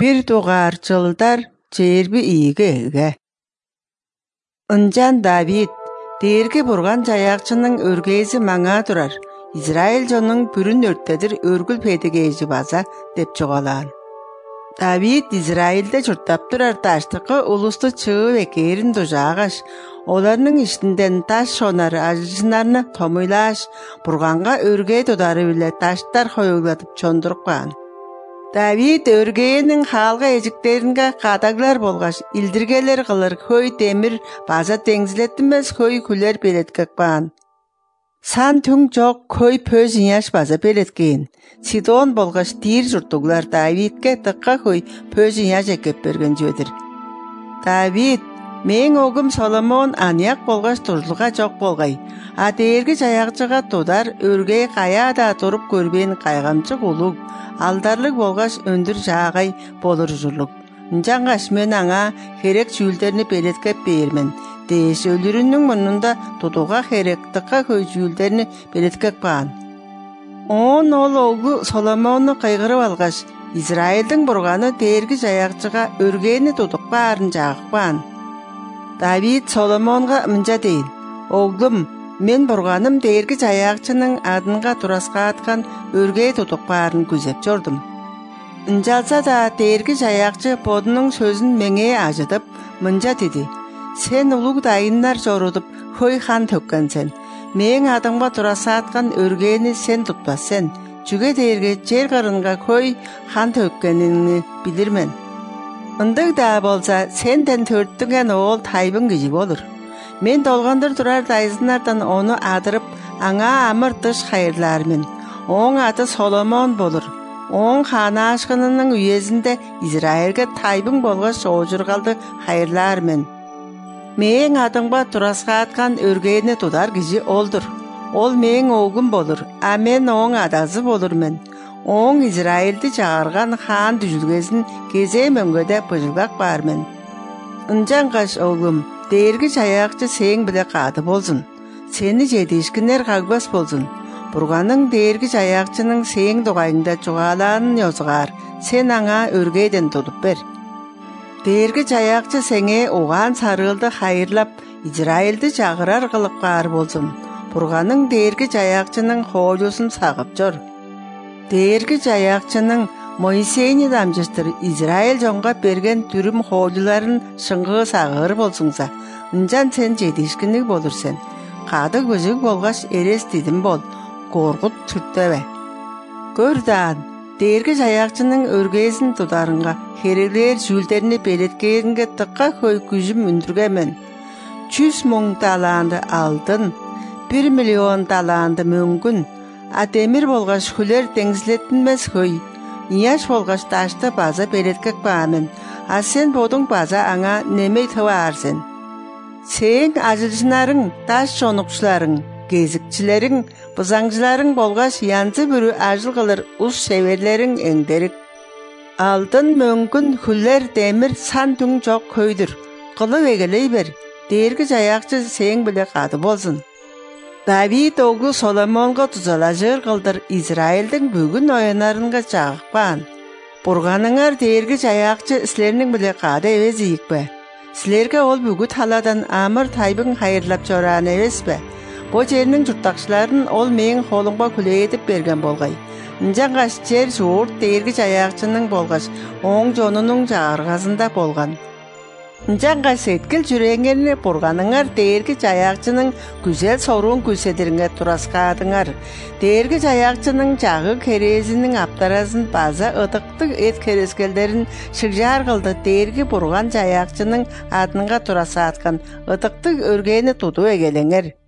Bir doğar жылдар жерби ийге. Ынжан Давид, дээрге бурган жаякчының өргейзи маңа турар. Израиль жонун бүрүн өрттедир өргүл педегейжи база деп жогалаан. Давид Израильде журттап турар таштыкы улусту чыгып экерин дужаагаш, оларның иштинден таш шонары ажысынарны томуйлаш, бурганга өргей додары биле таштар коюлатып чондурупкан. Давид өргейнин халга эжиктеринге кадаглар болгаш, илдиргелер кылыр, хөй темир база теңзилеттимес хөй күлер белеткекпан. Сан түң жок көй пөз иняш база белеткен. Сидон болгаш тир журттуглар Давидке тыкка көй пөз иняш экеп берген жөдір. Давид, мен огым Соломон анияк болгаш туржулга жок болгай. А дээрги жаякчыга тудар өргей каяда туруп көрбен кайгамчык улуг, алдарлык болгаш өндүр жаагай болур журлук. Ынжангаш мен аңа керек жүүлдерни белеткеп бермен. Дээш өлүрүнүн мурнунда тутууга керек тыкка көй жүүлдерни белеткек баан. Он ол огу Соломонну кайгырып алгаш, Израилдин бурганы дээрги жаякчыга өргейни тутук баарын жагыкпаан. Давид Соломонга мынча дейин: "Оглум, мен бурганым дээрги жаякчынын адынга тураска аткан өргей тутук баарын күзеп жордум." Ынжалса да дээрги жаякчы бодунун сөзүн меңе ажытып мынча деди: "Сен улуг дайыннар жорудуп хөй хан төккенсен. Мен адымга тураса аткан өргейни сен тутпассен. Жүге дээрге жер кырынга хөй хан төккениңни билирмен. Ындык да болса сенден төрттүнген оол тайбын кижи болур. Мен долгондор турар дайзынардан ону адырып, аңа амыр тыш хайырлармын. Оң аты Соломон болур. Оң хана ашкынынын үйезинде Израилге тайбын болгош ожургалды хайырлармын. Мен адымга тураска аткан өргейни тудар кижи олдур. Ол мен огум болур, а мен оң адазы болурмен. Оң Израилди жагарган хан дүжүлгесин кезе мөңгөдө быжылгак бармын. Ынжангаш огум, дээрги жаякчы сең биле каады болсун. Сени жетишкинер кагбас болсун. Бурганын дээрги жаякчынын сең дугайыңда чугаалаанын ёзугар, сен аңа өргейден тутуп бер. Дээрги жаякчы сеңе оған сарылды хайырлап, Израилди жагырар кылып каар болсун. Бурганын дээрги жаякчынын хоолусун сагып жор. Дээрги жаякчынын Моисейни дамжыштыр Израиль жонга берген түрүм хоолуларын шыңгы сагыр болсуңса, ынжан сен жетишкиндик болур сен. Кады көзүк болгаш эрес дидим бол, коргут түрттөбө. Көр даан, дээрги жаякчынын өргейсин тударынга хереглер жүүлдерини белеткенге тыкка көй күжүм үндүргемен. 100 000 талаанды алтын, 1 миллион талаанды мөңгүн, а темир болгаш хүлер теңзилеттинмес хөй, ияш болгаш ташты база белеткек баамен, а сен бодуң база аңа немей тыбаарсен. Сең ажылжынарың, таш чонукчуларың, кезикчилериң, бызаңчыларың болгаш янзы бүрү ажыл кылыр ус шеберлериң эңдерик. Алтын мөңгүн хүлер темир сан түң жок көйдүр, кылып эгелей бер, дээрги жаякчы сең биле кады болсун. Давид огу Соломонго тузалажыр кылдыр Израилдин бүгүн оянарынга жагыкпаан. Бурганыңар дээрги жаякчы силернин биле кады эбес ийикпе. Силерге ол бүгү таладан амыр тайбын хайырлап жораан эбеспе. Бу жернин журттакчыларын ол менин колумга күлөйетип берген болгай. Ынжангаш жер жуурт дээрги жаякчынын болгаш оң жонунун жааргасында болган. Ынжангаш сеткил жүреңерни бурганыңар дээрги жаякчынын күзел соруун күлседиринге тураскаадыңар. Дээрги жаякчынын жагы керезинин аптарасын база ыдыктык эт керескелдерин шыгжаар кылды дээрги бурган жаякчынын адынга тураса аткан ыдыктык өргейни тутуу эгелеңер.